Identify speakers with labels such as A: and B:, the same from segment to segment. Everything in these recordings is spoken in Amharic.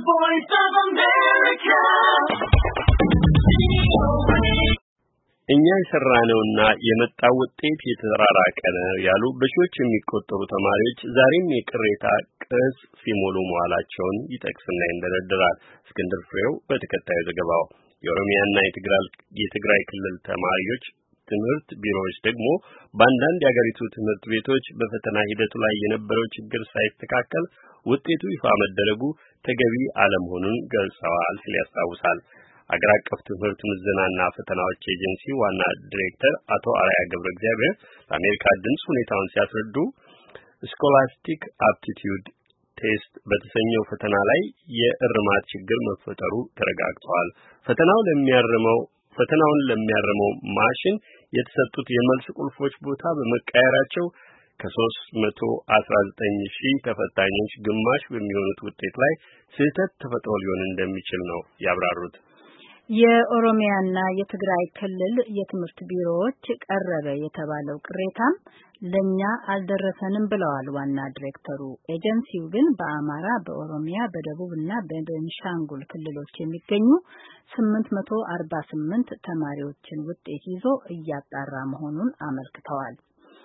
A: voice of America. እኛ የሰራነውና የመጣው ውጤት የተራራቀ ነው ያሉ በሺዎች የሚቆጠሩ ተማሪዎች ዛሬም የቅሬታ ቅጽ ሲሞሉ መዋላቸውን ይጠቅስና ይንደረደራል። እስክንድር ፍሬው በተከታዩ ዘገባው የኦሮሚያና የትግራይ ክልል ተማሪዎች ትምህርት ቢሮዎች ደግሞ በአንዳንድ የአገሪቱ ትምህርት ቤቶች በፈተና ሂደቱ ላይ የነበረው ችግር ሳይስተካከል ውጤቱ ይፋ መደረጉ ተገቢ አለመሆኑን ገልጸዋል ሲል ያስታውሳል። አገር አቀፍ ትምህርት ምዘናና ፈተናዎች ኤጀንሲ ዋና ዳይሬክተር አቶ አርአያ ገብረ እግዚአብሔር ለአሜሪካ ድምጽ ሁኔታውን ሲያስረዱ ስኮላስቲክ አፕቲቲዩድ ቴስት በተሰኘው ፈተና ላይ የእርማት ችግር መፈጠሩ ተረጋግጧል። ፈተናውን ለሚያርመው ማሽን የተሰጡት የመልስ ቁልፎች ቦታ በመቀየራቸው ከ319,000 ተፈታኞች ግማሽ በሚሆኑት ውጤት ላይ ስህተት ተፈጥሮ ሊሆን እንደሚችል ነው ያብራሩት።
B: የኦሮሚያና የትግራይ ክልል የትምህርት ቢሮዎች ቀረበ የተባለው ቅሬታም ለኛ አልደረሰንም ብለዋል ዋና ዳይሬክተሩ። ኤጀንሲው ግን በአማራ፣ በኦሮሚያ፣ በደቡብና በቤንሻንጉል ክልሎች የሚገኙ 848 ተማሪዎችን ውጤት ይዞ እያጣራ መሆኑን አመልክተዋል።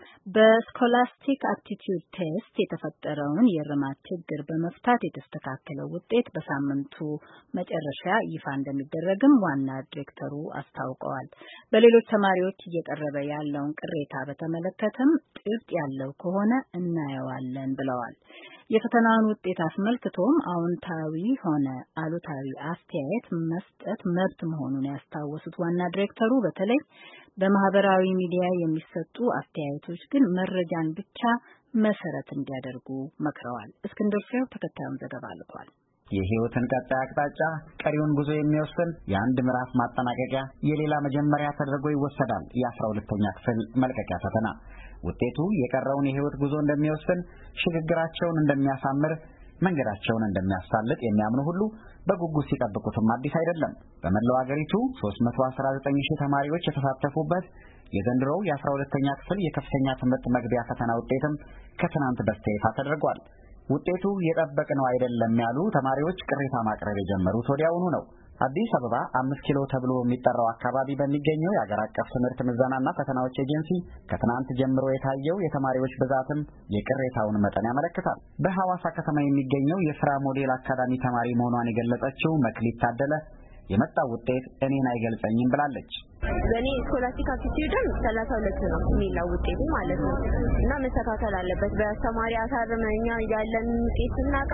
B: በስኮላስቲክ አፕቲቲዩድ ቴስት የተፈጠረውን የእርማት ችግር በመፍታት የተስተካከለው ውጤት በሳምንቱ መጨረሻ ይፋ እንደሚደረግም ዋና ዳይሬክተሩ አስታውቀዋል። በሌሎች ተማሪዎች እየቀረበ ያለውን ቅሬታ በተመለከተም ጭብጥ ያለው ከሆነ እናየዋለን ብለዋል። የፈተናውን ውጤት አስመልክቶም አዎንታዊ ሆነ አሉታዊ አስተያየት መስጠት መብት መሆኑን ያስታወሱት ዋና ዳይሬክተሩ በተለይ በማህበራዊ ሚዲያ የሚሰጡ አስተያየቶች ግን መረጃን ብቻ መሰረት እንዲያደርጉ መክረዋል። እስክንድር ፍሬው ተከታዩን ዘገባ ልኳል።
C: የህይወትን ቀጣይ አቅጣጫ ቀሪውን ጉዞ የሚወስን የአንድ ምዕራፍ ማጠናቀቂያ የሌላ መጀመሪያ ተደርጎ ይወሰዳል። የ12ኛ ክፍል መልቀቂያ ፈተና ውጤቱ የቀረውን የህይወት ጉዞ እንደሚወስን፣ ሽግግራቸውን እንደሚያሳምር፣ መንገዳቸውን እንደሚያሳልጥ የሚያምኑ ሁሉ በጉጉት ሲጠብቁትም አዲስ አይደለም። በመላው አገሪቱ 319,000 ተማሪዎች የተሳተፉበት የዘንድሮው የ12ኛ ክፍል የከፍተኛ ትምህርት መግቢያ ፈተና ውጤትም ከትናንት በስቲያ ይፋ ተደርጓል። ውጤቱ የጠበቅነው አይደለም ያሉ ተማሪዎች ቅሬታ ማቅረብ የጀመሩት ወዲያውኑ ነው። አዲስ አበባ 5 ኪሎ ተብሎ በሚጠራው አካባቢ በሚገኘው የአገር አቀፍ ትምህርት ምዘናና ፈተናዎች ኤጀንሲ ከትናንት ጀምሮ የታየው የተማሪዎች ብዛትም የቅሬታውን መጠን ያመለክታል። በሐዋሳ ከተማ የሚገኘው የስራ ሞዴል አካዳሚ ተማሪ መሆኗን የገለጸችው መክሊት ታደለ የመጣው ውጤት እኔን አይገልጸኝም ብላለች።
D: በእኔ ስኮላስቲክ አፕቲቲዩድም 32 ነው የሚለው ውጤቱ ማለት ነው እና መስተካከል አለበት። በአስተማሪ አሳርመኛ ያለን ውጤት ስናውቅ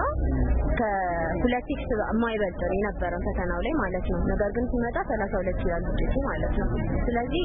D: ከ2x የማይበልጥ የነበረው ፈተናው ላይ ማለት ነው። ነገር ግን ሲመጣ 32 ይላል ውጤቱ ማለት ነው። ስለዚህ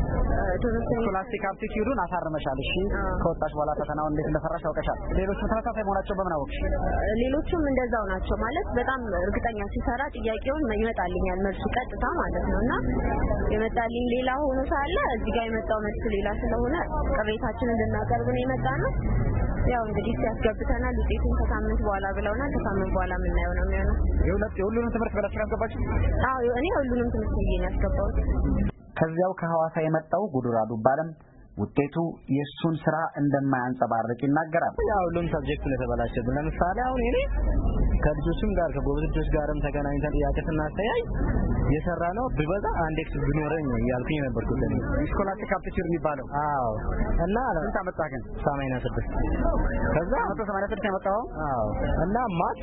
C: ስኮላስቲክ አፕቲቲዩዱን አሳርመሻል። እሺ ከወጣሽ በኋላ ፈተናውን እንዴት እንደፈራሽ አውቀሻል። ሌሎችም ተመሳሳይ መሆናቸው በምን አወቅሽ?
D: ሌሎችም እንደዛው ናቸው ማለት በጣም እርግጠኛ ሲሰራ ጥያቄውን ይመጣልኛል መልሱ ቀጥታ ማለት ነውና የመጣልኝ ሌላ ሆኖ ሳለ እዚህ ጋር የመጣው መልስ ሌላ ስለሆነ ቅሬታችንን እንድናቀርብ ነው የመጣነው። ያው እንግዲህ ሲያስገብተናል ውጤቱን ከሳምንት በኋላ ብለውናል። ከሳምንት በኋላ የምናየው ነው የሚሆነው።
C: የሁሉንም ትምህርት ብላችሁ ያስገባችሁ?
D: አዎ እኔ ሁሉንም ትምህርት ብዬ ነው ያስገባሁት።
C: ከዚያው ከሐዋሳ የመጣው ጉዱራ ዱባለም ውጤቱ የሱን ስራ እንደማያንጸባርቅ ይናገራል።
E: ያው ሁሉም ሰብጀክት ለተበላሸብን ለምሳሌ አሁን እኔ ከልጆችም ጋር ከጎበዝ ልጆች ጋርም ተገናኝተን ጥያቄ ስናስተያይ የሰራ ነው ቢበዛ አንድ ኤክስ ቢኖረኝ ያልኩኝ ነበርኩት እኔ
C: ስኮላስቲክ አፕቲቲዩድ የሚባለው።
E: አዎ እና
C: ስንት አመጣህ ግን?
E: 86 ከዛ
C: 186 ያመጣው።
E: አዎ እና ማት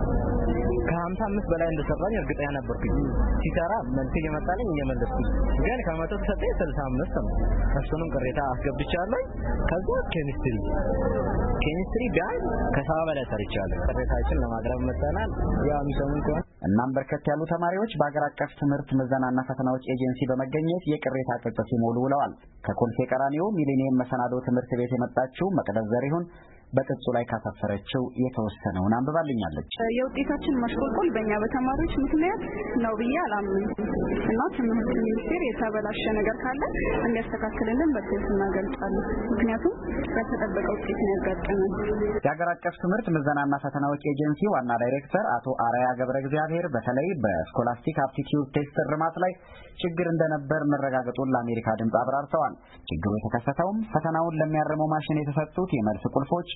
E: ከ55 በላይ እንደሰራኝ እርግጠኛ ነበርኩኝ። ሲሰራ መልስ እየመጣልኝ እየመለስኩኝ ግን ከመቶ ተሰጠኝ 65 ነው። እሱንም ቅሬታ አስገብቻለሁ። ከዛ ኬሚስትሪ ቢያንስ ከ70 በላይ ሰርቻለሁ። ቅሬታችን ለማቅረብ መጥተናል። ያው የሚሰሙን ከሆነ
C: እናም በርከት ያሉ ተማሪዎች በአገር አቀፍ ትምህርት ምዘናና ፈተናዎች ኤጀንሲ በመገኘት የቅሬታ ቅጽ ሲሞሉ ውለዋል። ከኮልፌ ቀራኒዮ ሚሊኒየም መሰናዶ ትምህርት ቤት የመጣችው መቅደስ ዘሪሁን በቅጹ ላይ ካሰፈረችው የተወሰነውን አንብባልኛለች።
F: የውጤታችን ማሽቆልቆል በእኛ በተማሪዎች ምክንያት ነው ብዬ አላምንም እና ትምህርት ሚኒስቴር የተበላሸ ነገር ካለ እንዲያስተካክልልን በግልጽ እናገልጻለን። ምክንያቱም ያልተጠበቀ ውጤት ነው ያጋጠመን።
C: የአገር አቀፍ ትምህርት ምዘናና ፈተናዎች ኤጀንሲ ዋና ዳይሬክተር አቶ አርአያ ገብረ እግዚአብሔር በተለይ በስኮላስቲክ አፕቲቲዩድ ቴስት እርማት ላይ ችግር እንደነበር መረጋገጡን ለአሜሪካ ድምፅ አብራርተዋል። ችግሩ የተከሰተውም ፈተናውን ለሚያርመው ማሽን የተሰጡት የመልስ ቁልፎች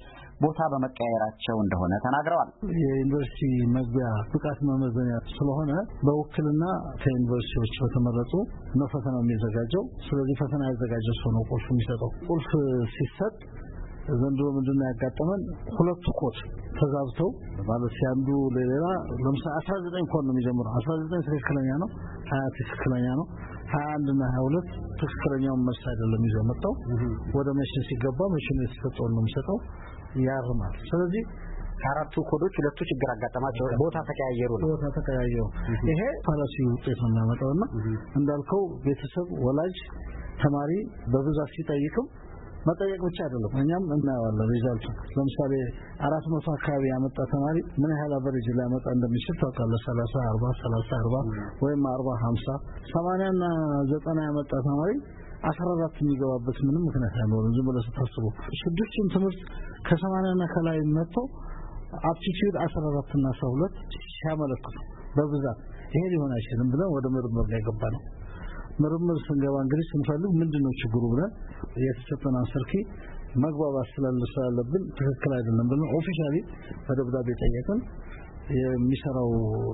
C: ቦታ በመቀየራቸው እንደሆነ ተናግረዋል።
G: የዩኒቨርሲቲ መግቢያ ብቃት መመዘኛ ስለሆነ በውክልና ከዩኒቨርሲቲዎች በተመረጡ ነው ፈተናው የሚዘጋጀው። ስለዚህ ፈተና ያዘጋጀው ሰው ነው ቁልፍ የሚሰጠው። ቁልፍ ሲሰጥ ዘንድሮ ምንድነው ያጋጠመን? ሁለቱ ኮድ ተዛብተው ማለት ሲያንዱ ለሌላ ለምሳሌ 19 ኮድ ነው የሚጀምረው። 19 ትክክለኛ ነው፣ 20 ትክክለኛ ነው፣ 21 እና 22 ትክክለኛውን መልስ አይደለም ይዘው መጣው። ወደ መሽን ሲገባ መሽን የተሰጠውን ነው የሚሰጠው፣ ያርማል። ስለዚህ
C: ከአራቱ ኮዶች ሁለቱ ችግር አጋጠማቸው፣ ቦታ ተቀያየሩ ነው።
G: ቦታ ተቀያየሩ። ይሄ ፋላሲ ውጤት ነው የሚያመጣውና እንዳልከው ቤተሰብ፣ ወላጅ፣ ተማሪ በብዛት ሲጠይቅም መጠየቅ ብቻ አይደለም፣ እኛም እናያለን ሪዛልቱ። ለምሳሌ 400 አካባቢ ያመጣ ተማሪ ምን ያህል አቨሬጅ ሊያመጣ እንደሚችል ታውቃለህ? 30 40 30 40 ወይም 40 50 80 እና 90 ያመጣ ተማሪ 14 የሚገባበት ምንም ምክንያት አይኖርም። ዝም ብለህ ስታስበው ስድስቱን ትምህርት ከ80 እና ከላይ መጥቶ አፕቲቲዩድ 14 እና 12 ሲያመለክቱ በብዛት ይሄ ሊሆን አይችልም ብለን ወደ ምርምር ላይ ገባ ነው። ምርምር ስንገባ እንግዲህ ስንፈልግ ምንድነው ችግሩ ብለን የተሰጠን አንሰርኪ መግባባት ስላለብን ትክክል አይደለም ብለን ኦፊሻሊ በደብዳቤ ጠየቅን። የሚሰራው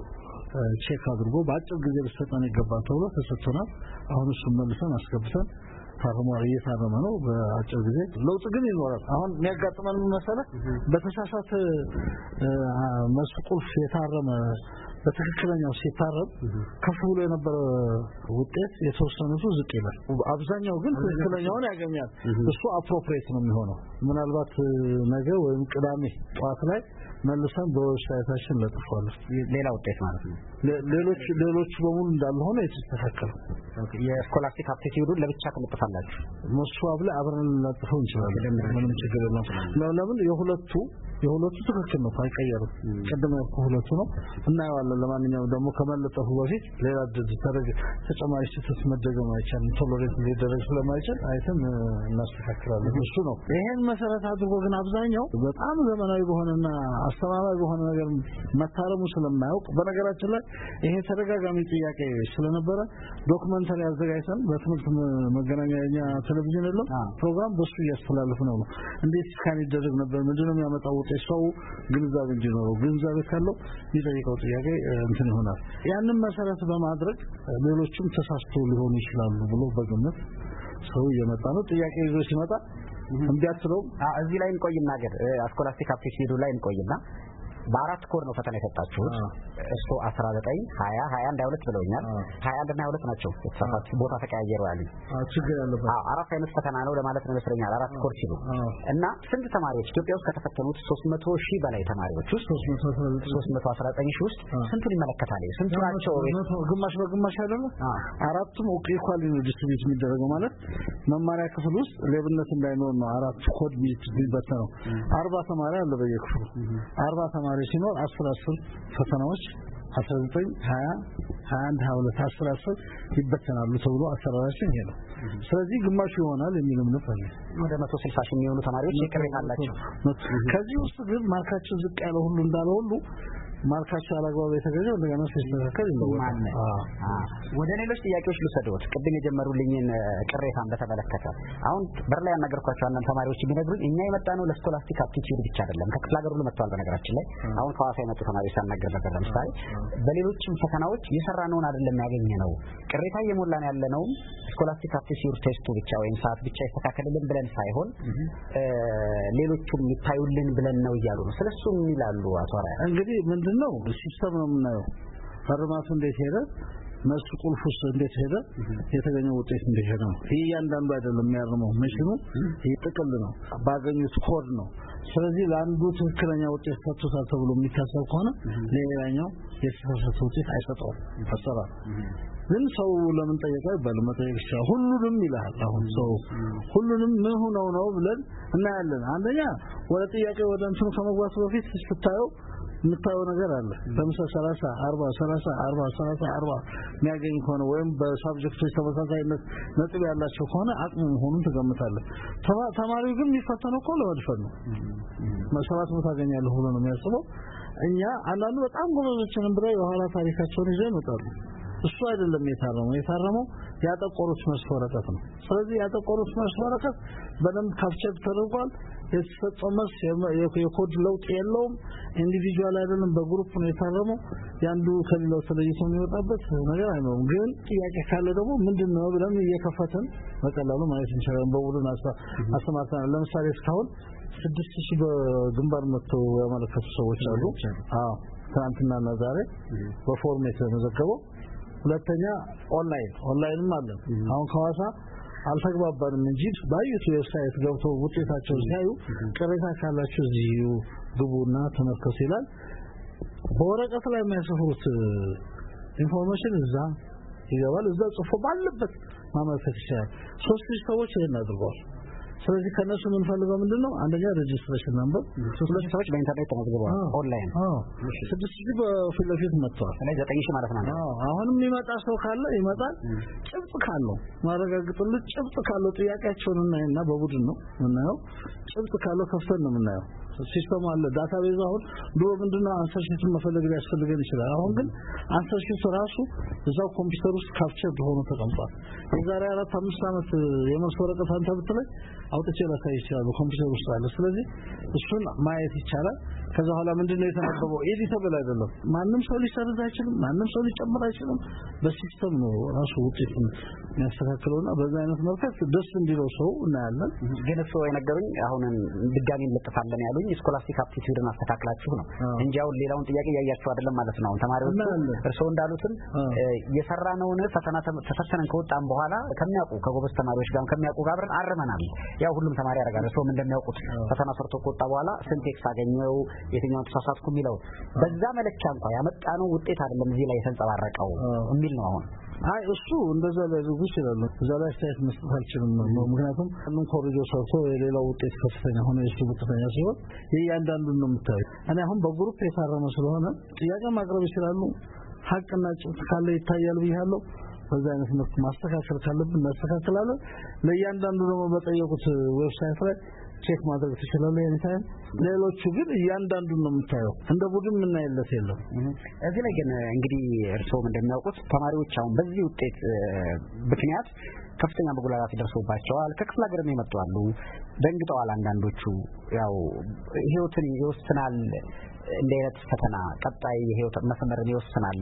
G: ቼክ አድርጎ በአጭር ጊዜ ሊሰጠን ይገባል ተብሎ ተሰጥቶናል። አሁን እሱን መልሰን አስገብተን ታርሟል፣ እየታረመ ነው። በአጭር ጊዜ ለውጥ ግን ይኖራል። አሁን የሚያጋጥመን መሰለህ በተሳሳተ መልስ ቁልፍ የታረመ በትክክለኛው ሲታረም ከፍ ብሎ የነበረ ውጤት የተወሰኑት ዝቅ ይላል። አብዛኛው ግን ትክክለኛውን ያገኛል። እሱ አፕሮፕሪየት ነው የሚሆነው። ምናልባት ነገ ወይም ቅዳሜ ጠዋት ላይ መልሰን በዌብሳይታችን ለጥፏለን።
C: ሌላ ውጤት ማለት ነው።
G: ሌሎች በሙሉ እንዳለ ሆነ የተስተካከለ
C: የስኮላስቲክ አፕቲቲዩዱን ለብቻ ትለጥፋላችሁ?
G: መስዋብ ላይ አብረን ልንለጥፈው እንችላለን። ምንም ችግር የለም። ለምን የሁለቱ ትክክል ነው፣ አይቀየርም። ቀደም ያልኩህ ሁለቱ ነው እናየዋለን። ለማንኛውም ደግሞ ከመለጠፉ በፊት ሌላ ተጨማሪ ስህተት መደገም አይቻልም። ቶሎሬት ሊደረግ ስለማይችል አይተን እናስተካክላለን። እሱ ነው። ይሄን መሰረት አድርጎ ግን አብዛኛው በጣም ዘመናዊ በሆነና አስተማማኝ በሆነ ነገር መታረሙ ስለማያውቅ በነገራችን ላይ ይሄ ተደጋጋሚ ጥያቄ ስለነበረ ዶክመንታሪ አዘጋጅተን በትምህርት መገናኛ ቴሌቪዥን የለም ፕሮግራም በሱ እያስተላለፍን ነው። እንዴት ስካን ይደረግ ነበር፣ ምንድነው የሚያመጣው ውጤት፣ ሰው ግንዛቤ እንዲኖረው፣ ግንዛቤ ካለው የሚጠይቀው ጥያቄ እንትን ይሆናል። ያንን መሰረት በማድረግ ሌሎችም ተሳስተው ሊሆኑ ይችላሉ ብሎ በግምት ሰው እየመጣ ነው። ጥያቄ ይዞ ሲመጣ እንዲያትለው
C: እዚህ ላይ እንቆይና ገር ስኮላስቲክ አፕቲቲዩድ ላይ እንቆይና በአራት ኮር ነው ፈተና የሰጣችሁት። እሱ 19 20 21 22 ብለውኛል። 21 እና 22 ናቸው የተሳሳቱ ቦታ ተቀያየሩ ያሉኝ።
G: ችግር ያለበት
C: አራት አይነት ፈተና ነው ለማለት ነው መስለኛል። አራት ኮር ሲሉ እና ስንት ተማሪዎች ኢትዮጵያ ውስጥ ከተፈተኑት 300,000 በላይ ተማሪዎች ውስጥ 319,000 ውስጥ ስንቱን ይመለከታል? ስንቱ ናቸው?
G: ግማሽ በግማሽ አይደለም። አራቱም ኢኳሊ ነው ዲስትሪቢዩት የሚደረገው ማለት መማሪያ ክፍል ውስጥ ሌብነት እንዳይኖር ነው። አራት ኮድ ቢበተነው 40 ተማሪ አለ በየክፍሉ 40 ተማሪ ሲኖር 10 ፈተናዎች 19 20 21 22 10 ይበተናሉ ተብሎ አሰራራችን ይሄ ነው። ስለዚህ ግማሹ ይሆናል የሚል እምነት አለ።
C: ወደ 160 ሺህ የሚሆኑ ተማሪዎች ይቀርባል አላቸው።
G: ከዚህ ውስጥ ግን ማርካቸው ዝቅ ያለ ሁሉ እንዳለ ሁሉ ማርካቸው አላግባብ የተገኘው እንደገና ሲስተካከል ይለወጣል።
C: ወደ ሌሎች ጥያቄዎች ልውሰዶት። ቅድም የጀመሩልኝን ቅሬታን በተመለከተ አሁን በር ላይ ያናገርኳቸው አንዳንድ ተማሪዎች ቢነግሩኝ እኛ የመጣነው ለስኮላስቲክ አፕቲቲዩድ ብቻ አይደለም፣ ከክፍለ ሀገር ሁሉ መጥተዋል። በነገራችን ላይ አሁን ከሐዋሳ የመጡ ተማሪዎች ሳናገር ነበር። ለምሳሌ በሌሎችም ፈተናዎች የሰራነውን አይደለም ያገኘነው፣ ቅሬታ እየሞላን ያለነው ስኮላስቲክ አፕቲቲዩድ ቴስቱ ብቻ ወይም ሰዓት ብቻ ይስተካከልልን ብለን ሳይሆን ሌሎቹም ይታዩልን ብለን ነው እያሉ ነው። ስለሱ ምን ይላሉ አቶ አራያ?
G: እንግዲህ ምንድነው ሲስተም ነው የምናየው። ፈርማቱ እንዴት ሄደ፣ መልሱ ቁልፉስ እንዴት ሄደ፣ የተገኘው ውጤት እንዴት ሄደ ነው። ይሄ እያንዳንዱ አይደለም የሚያርመው መሽኑ፣ ይሄ ጥቅል ነው፣ ባገኙት ኮድ ነው። ስለዚህ ለአንዱ ትክክለኛ ውጤት ሰጥቶታል ተብሎ የሚታሰብ ከሆነ ለሌላኛው የተሳሳተ ውጤት አይሰጠውም። ፈሰራ ግን ሰው ለምን ጠየቀ በለመጠየቅ ይችላል። ሁሉንም ይላል። አሁን ሰው ሁሉንም ምን ሆነው ነው ብለን እናያለን። አንደኛ ወደ ጥያቄ ወደ እንትኑ ከመግባቱ በፊት ስታየው የምታየው ነገር አለ። ለምሳሌ 30 40 30 40 30 40 የሚያገኝ ከሆነ ወይም በሳብጀክቶች ተመሳሳይነት ነጥብ ያላቸው ከሆነ አቅሙ መሆኑን ትገምታለህ። ተማሪው ግን የሚፈተነው እኮ ለመድፈን ነው። መሰራት ታገኛለህ ብሎ ነው የሚያስበው። እኛ አንዳንዱ በጣም ጎበዞችንም ብለው የኋላ ታሪካቸውን ይዘው ይመጣሉ። እሱ አይደለም የታረመው ያጠቆሩት መስፈረቀት ነው። ስለዚህ ያጠቆሩት መስፈረቀት በደንብ ካፕቸር ተደርጓል። የተፈጸመው የኮድ ለውጥ የለውም። ኢንዲቪጁዋል አይደለም በግሩፕ ነው የታረመው። ያንዱ ከሌላው ተለይቶ የሚወጣበት ነገር አይኖርም። ግን ጥያቄ ካለ ደግሞ ምንድነው ብለን እየከፈተን በቀላሉ ማለት እንችላለን። በቡድን አስተማርተናል። ለምሳሌ እስካሁን 6000 በግንባር መጥተው ያመለከቱ ሰዎች አሉ። ትናንትናና ዛሬ በፎርም የተመዘገበው። ሁለተኛ ኦንላይንም አለ። አሁን ከዋሳ አልተግባባንም እንጂ ባዩት ዌብሳይት ገብተው ውጤታቸውን ሲያዩ ቅሬታ ካላችሁ እዚሁ ግቡና ተመልከቱ ይላል። በወረቀት ላይ የሚያሰፍሩት ኢንፎርሜሽን እዛ ይገባል። እዛ ጽፎ ባለበት ማመልከት ይችላል። 3000 ሰዎች ይሄን አድርገዋል። ስለዚህ ከነሱ ምን ፈልገው ምንድነው? አንደኛ ሬጅስትሬሽን ነምበር
C: 3000 ሰዎች በኢንተርኔት ተመዝግበዋል ኦንላይን።
G: 6000 በፊት ለፊት መጥተዋል።
C: ስለዚህ 9000 ማለት ነው።
G: አሁንም የሚመጣ ሰው ካለ ይመጣል። ጭብጥ ካለው ማረጋግጥልኝ ጭብጥ ካለው ጥያቄያቸውን እናይና በቡድን ነው እናየው። ጭብጥ ካለው ከፍተን ነው እናየው። ሲስተም አለ ዳታቤዝ። አሁን ድሮ ምንድነው አንሰር ሺት መፈለግ ሊያስፈልገን ይችላል። አሁን ግን አንሰር ሺት ራሱ እዛው ኮምፒውተር ውስጥ ካፕቸር ሆኖ ተቀምጧል። የዛሬ 4-5 ዓመት የመልስ ወረቀት አንተ ብትለኝ አውጥቼ ላሳይ ይችላል ኮምፒውተር ውስጥ አለ። ስለዚህ እሱን ማየት ይቻላል። ከዛ በኋላ ምንድነው የተነበበው ኤዲተብል አይደለም። ማንም ሰው ሊሰርዝ አይችልም። ማንም ሰው ሊጨምር አይችልም። በሲስተም ነው ራሱ ውጤቱን የሚያስተካክለውና በዛ አይነት መልኩ ደስ እንዲለው ሰው እናያለን።
C: ግን እሱ የነገሩኝ አሁን ድጋሚ እንለጥፋለን ያሉኝ ስኮላስቲክ አፕቲቲዩድን አስተካክላችሁ ነው እንጂ አሁን ሌላውን ጥያቄ ያያችሁ አይደለም ማለት ነው። ተማሪዎቹ እርስዎ እንዳሉትም የሰራነውን ፈተና ተፈተነን ከወጣን በኋላ ከሚያውቁ ከጎበዝ ተማሪዎች ጋር ከሚያውቁ ጋር አብረን አርመናል። ያው ሁሉም ተማሪ ያደርጋል። እርስዎም እንደሚያውቁት ፈተና ሰርቶ ከወጣ በኋላ ስንት ኤክስ አገኘው የትኛውን ተሳሳትኩ የሚለው በዛ መለኪያ እንኳን ያመጣነው ውጤት አይደለም እዚህ ላይ የተንጸባረቀው የሚል ነው። አሁን
G: እሱ እንደዛ ላይ ይችላል። እዛ ላይ አስተያየት መስጠት አልችልም። ምክንያቱም ሁሉም ኮሪጆ ሰርቶ የሌላው ውጤት ከፍተኛ ሆነ የሱ ውጤተኛ ሲሆን እያንዳንዱን ነው የምታየው። እኔ አሁን በግሩፕ የታረመ ስለሆነ ጥያቄ ማቅረብ ይችላሉ። ሀቅና ጭብጥ ካለ ይታያል ብያለሁ። በዛ አይነት መልኩ ማስተካከል ካለብን እናስተካክላለን። ለእያንዳንዱ ደግሞ በጠየቁት ዌብሳይት ላይ ቼክ ማድረግ ትችላለህ anytime። ሌሎቹ ግን እያንዳንዱን ነው የምታየው። እንደ ቡድን ምን አይነት የለም።
C: እዚህ ላይ ግን እንግዲህ እርስዎም እንደሚያውቁት ተማሪዎች አሁን በዚህ ውጤት ምክንያት ከፍተኛ መጉላላት ደርሶባቸዋል። ከክፍለ ሀገርም የመጡ አሉ። ደንግጠዋል። አንዳንዶቹ ያው ህይወትን ይወስናል እንደ አይነት ፈተና ቀጣይ የህይወት መስመርን ይወስናል።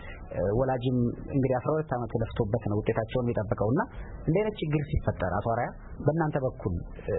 C: ወላጅም እንግዲህ 12 ዓመት ለፍቶበት ነው ውጤታቸውን የሚጠብቀውና እንደ አይነት ችግር ሲፈጠር አቶ አርአያ በእናንተ በኩል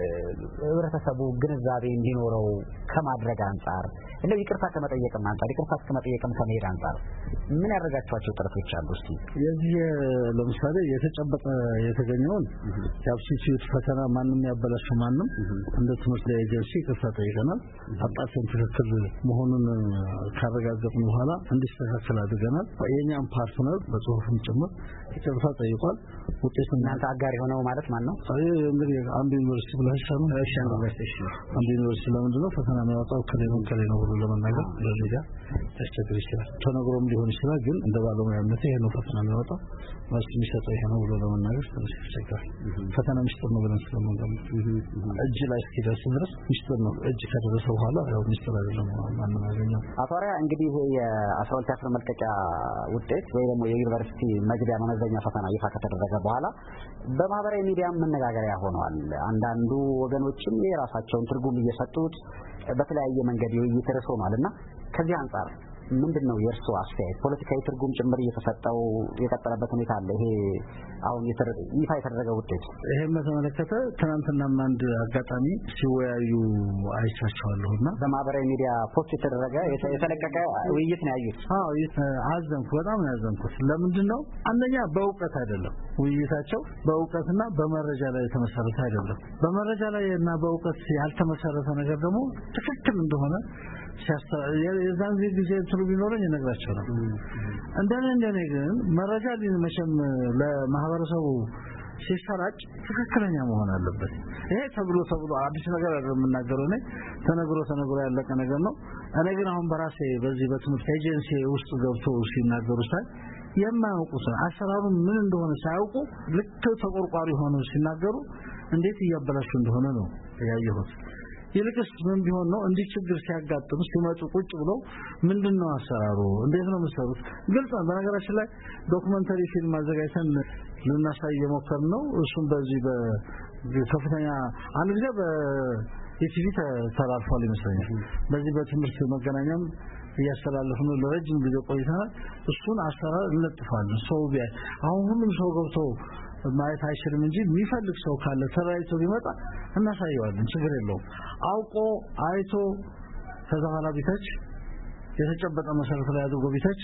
C: ህብረተሰቡ ግንዛቤ እንዲኖረው ከማድረግ አንፃር እንደው ይቅርታ ከመጠየቅም አንፃር ይቅርታ ከመጠየቅም ከመሄድ አንፃር ምን ያደረጋችኋቸው ጥረቶች አሉ? እስቲ
G: የዚህ ለምሳሌ የተጨበጠ የተገኘውን የአፕቲቲዩድ ፈተና ማንንም ያበላሽ ማንንም እንደ ትምህርት ኤጀንሲ ይቅርታ ጠይቀናል። አጣጥተን ትክክል መሆኑን ካረጋገጥን በኋላ እንዲስተካከል አድርገናል። የኛም ፓርትነር በጽሁፍም ጭምር ይቅርታ ጠይቋል። ውጤቱን
C: እናንተ አጋር የሆነው ማለት ማን ነው?
G: እንግዲህ አንድ ዩኒቨርሲቲ ብላችሁ ነው አይሻን ዩኒቨርሲቲ አንድ ዩኒቨርሲቲ ለምንድነው ፈተና የሚያወጣው ከሌላ ነው ብሎ ለመናገር ለዚህ ጋር ተቸግር ይችላል። ተነግሮም ሊሆን ይችላል። ግን እንደ ባለሙያነት ይሄ ነው ፈተና የሚያወጣው ማለት የሚሰጠው ይሄ ነው ብሎ ለመናገር ትንሽ ይቸግራል። ፈተና ሚስጥር ነው ብለን ስለምንገምት እጅ ላይ እስኪደርስ ድረስ ሚስጥር ነው። እጅ ከደረሰ በኋላ ያው ሚስጥር አይደለም ማንም ያገኘው።
C: አቶ አርአያ እንግዲህ የ12 ክፍል መልቀቂያ ውጤት ወይ ደግሞ የዩኒቨርሲቲ መግቢያ መመዘኛ ፈተና ይፋ ከተደረገ በኋላ በማህበራዊ ሚዲያ መነጋገሪያ ሆነዋል። አንዳንዱ ወገኖችም የራሳቸውን ትርጉም እየሰጡት በተለያየ መንገድ ውይይት ርዕስ ሆኗልና ከዚህ አንፃር ምንድነው የእርስዎ አስተያየት? ፖለቲካዊ ትርጉም ጭምር እየተሰጠው የቀጠለበት ሁኔታ አለ። ይሄ አሁን ይፋ የተደረገ ውጤት
G: ይሄን በተመለከተ ትናንትናም አንድ አጋጣሚ ሲወያዩ አይቻቸዋለሁና
C: በማህበራዊ ሚዲያ ፖስት የተደረገ የተለቀቀ ውይይት ነው ያዩት።
G: አዘንኩ፣ በጣም ነው ያዘንኩት። ለምንድነው? አንደኛ በእውቀት አይደለም ውይይታቸው፣ በእውቀትና በመረጃ ላይ የተመሰረተ አይደለም። በመረጃ ላይ እና በእውቀት ያልተመሰረተ ነገር ደግሞ ትክክል እንደሆነ የዛን ጊዜ ትሩ ቢኖረኝ እነግራቸው ነው። እንደኔ ግን መረጃ ሊመቸም ለማህበረሰቡ ሲሰራጭ ትክክለኛ መሆን አለበት። ይሄ ተብሎ አዲስ ነገር አይደለም የምናገረው። እኔ ተነግሮ ያለቀ ነገር ነው። እኔ ግን አሁን በራሴ በዚህ በትምህርት ኤጀንሲ ውስጥ ገብቶ ሲናገሩ ሳይ የማያውቁት አሰራሩ ምን እንደሆነ ሳያውቁ ልክ ተቆርቋሪ ሆነው ሲናገሩ እንዴት እያበላሹ እንደሆነ ነው ያየሁት። ይልቅስ ምን ቢሆን ነው እንዲህ ችግር ሲያጋጥም ሲመጡ ቁጭ ብለው ምንድነው አሰራሩ እንዴት ነው የምትሰሩት ግልጽ ነው በነገራችን ላይ ዶክመንተሪ ፊልም አዘጋጅተን ልናሳይ የሞከርን ነው እሱም በዚህ በከፍተኛ አንድ ጊዜ በኢቲቪ ተላልፏል ይመስለኛል በዚህ በትምህርት መገናኛም ያስተላልፈው ለረጅም ጊዜ ቆይተናል እሱን አሰራር እንለጥፋለን ሰው ቢያይ አሁን ሁሉም ሰው ገብቶ ማየት አይችልም እንጂ የሚፈልግ ሰው ካለ ተራይቶ ቢመጣ እናሳየዋለን ችግር የለውም አውቆ አይቶ ተዛማና ቢታች የተጨበጠ መሰረት ላይ አድርጎ ቢታች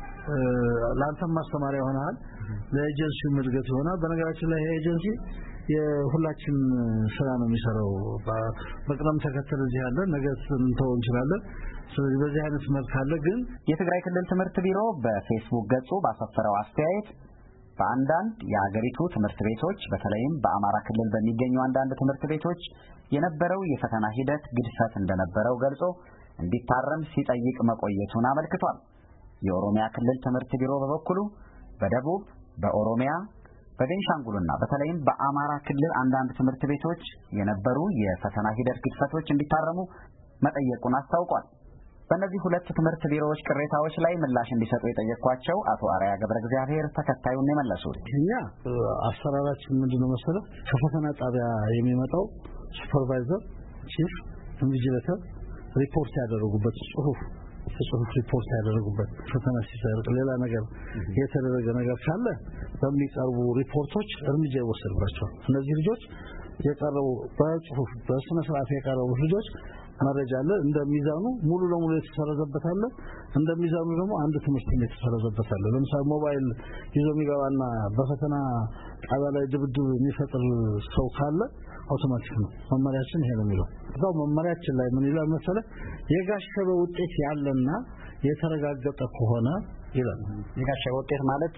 G: ላንተም ማስተማሪያ ይሆናል ለኤጀንሲው ምድገት ይሆናል በነገራችን ላይ ኤጀንሲ የሁላችን ስራ ነው የሚሰራው በቅደም ተከተል እዚህ ያለ ነገር እንተው እንችላለን ስለዚህ በዚህ አይነት መልክ አለ ግን
C: የትግራይ ክልል ትምህርት ቢሮ በፌስቡክ ገጹ ባሰፈረው አስተያየት በአንዳንድ የሀገሪቱ ትምህርት ቤቶች በተለይም በአማራ ክልል በሚገኙ አንዳንድ ትምህርት ቤቶች የነበረው የፈተና ሂደት ግድፈት እንደነበረው ገልጾ እንዲታረም ሲጠይቅ መቆየቱን አመልክቷል። የኦሮሚያ ክልል ትምህርት ቢሮ በበኩሉ በደቡብ፣ በኦሮሚያ፣ በቤንሻንጉልና በተለይም በአማራ ክልል አንዳንድ ትምህርት ቤቶች የነበሩ የፈተና ሂደት ግድፈቶች እንዲታረሙ መጠየቁን አስታውቋል። በእነዚህ ሁለት ትምህርት ቢሮዎች ቅሬታዎች ላይ ምላሽ እንዲሰጡ የጠየቅኳቸው አቶ አርአያ ገብረእግዚአብሔር ተከታዩን የመለሱት
G: እኛ አሰራራችን ምንድነው መሰለህ ከፈተና ጣቢያ የሚመጣው ሱፐርቫይዘር ቺፍ ኢንቪጂሌተር ሪፖርት ያደረጉበት ጽሁፍ ሪፖርት ያደረጉበት ፈተና ሲሰጥ ሌላ ነገር የተደረገ ነገር ካለ በሚቀርቡ ሪፖርቶች እርምጃ ይወሰድባቸዋል እነዚህ ልጆች የቀረቡ በጽሁፍ በስነ ስርዓት የቀረቡ ልጆች መረጃ አለ እንደሚዛኑ ሙሉ ለሙሉ የተሰረዘበት አለ እንደሚዛኑ ደግሞ አንድ ትምህርት ቤት የተሰረዘበት አለ ለምሳሌ ሞባይል ይዞ የሚገባና በፈተና ጣቢያ ላይ ድብድብ የሚፈጥር ሰው ካለ አውቶማቲክ ነው መመሪያችን ይሄ ነው የሚለው እዛው መመሪያችን ላይ ምን ይላል መሰለህ የጋሸበ ውጤት ያለና የተረጋገጠ ከሆነ ይላል
C: የጋሸበ ውጤት ማለት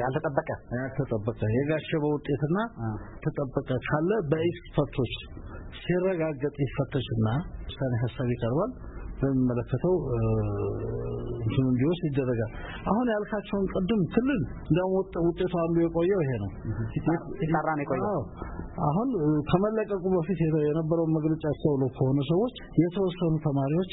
C: ያልተጠበቀ
G: የጋሸበ ውጤትና ተጠበቀ ካለ በኤክስፐርቶች ሲረጋገጥ ይፈተሽና ውሳኔ ሐሳብ ይቀርባል በመለከተው እንትን ቢወስ ይደረጋል አሁን ያልካቸውን ቅድም ክልል እንደው ውጤቱ አንዱ የቆየው ይሄ ነው
C: ይጣራን የቆየው
G: አሁን ከመለቀቁ በፊት የነበረው መግለጫ ሰውለው ከሆነ ሰዎች የተወሰኑ ተማሪዎች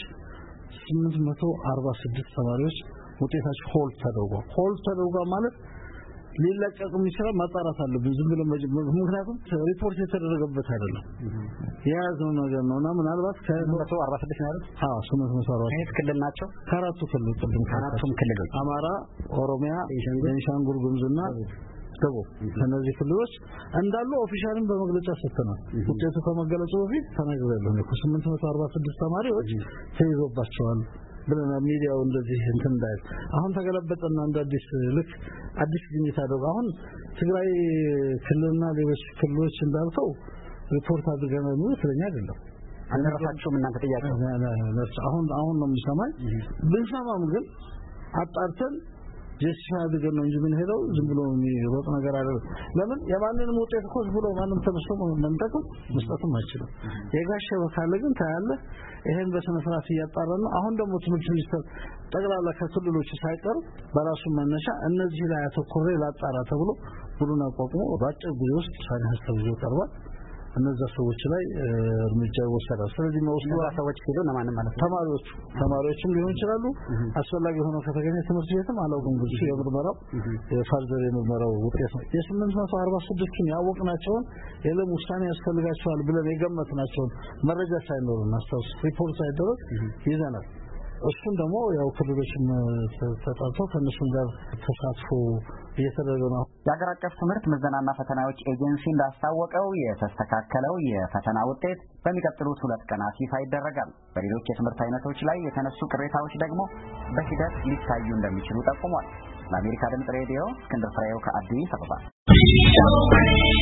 G: 846 ተማሪዎች ውጤታቸው ሆልድ ተደርጓል ማለት ሊለቀቁ የሚችለው ማጣራት አለብን ዝም ብሎ ምክንያቱም ሪፖርት የተደረገበት አይደለም የያዘው ነገር ነውና ምናልባት
C: ከ146 ማለት
G: 846
C: ክልል ናቸው
G: ከአራቱ ክልሎች አማራ ኦሮሚያ ቤንሻንጉል ጉሙዝና ደቡብ እነዚህ ክልሎች እንዳሉ ኦፊሻልን በመግለጫ ሰጥተናል ውጤቱ ከመገለጹ በፊት ተነግረናል 846 ተማሪዎች ተይዞባቸዋል ብለና ሚዲያው እንደዚህ እንትን እንዳይል አሁን ተገለበጠና እንደ አዲስ ግኝት አደረገ አሁን ትግራይ ክልልና ሌሎች ክልሎች እንዳልከው ሪፖርት አድርገናል ነው ስለኛ አይደለም
C: አንረሳችሁም እናንተ ጥያቄ
G: አሁን ነው የሚሰማኝ ብንሰማም ግን አጣርተን ጀስቲፋይ አድርገን ነው እንጂ ምን ሄደው ዝም ብሎ የሚሮጥ ነገር አይደለም ለምን የማንንም ውጤት እኮ ብሎ ማንም ተነስቶ መስጠትም አይችልም የጋሸበ ካለ ግን ታያለ ይሄን በስነ ስርዓት እያጣራን ነው አሁን ደግሞ ትምህርት ሚኒስቴር ጠቅላላ ከክልሎች ሳይቀር በራሱ መነሻ እነዚህ ላይ አተኮረ ላጣራ ተብሎ ሁሉን አቋቁሞ ባጭር ጊዜ ውስጥ ሳይን ሐሳብ ይዞ ቀርቧል እነዛ ሰዎች ላይ እርምጃ ይወሰዳል ስለዚህ ነው
C: ሰዎች ሲሉ ለማንም ማለት
G: ተማሪዎችም ሊሆን ይችላሉ አስፈላጊ ሆኖ ከተገኘ ትምህርት ቤትም አላውቅም ብዙ የምርመራው የፋርዘር የምርመራው ውጤት ነው የ846ን ያወቅናቸውን የለም ውሳኔ ያስፈልጋቸዋል ብለን የገመትናቸውን መረጃ ሳይኖርና አስተውስ ሪፖርት ሳይደረግ ይዘናል እሱን ደግሞ ያው ክልሎችም ተጣጣው ከነሱም ጋር ተሳትፎ እየተደረገ ነው
C: የሀገር አቀፍ ትምህርት ምዘናና ፈተናዎች ኤጀንሲ እንዳስታወቀው የተስተካከለው የፈተና ውጤት በሚቀጥሉት 2 ቀናት ይፋ ይደረጋል በሌሎች የትምህርት አይነቶች ላይ የተነሱ ቅሬታዎች ደግሞ በሂደት ሊታዩ እንደሚችሉ ጠቁሟል ለአሜሪካ ድምጽ ሬዲዮ እስክንድር ፍሬው ከአዲስ አበባ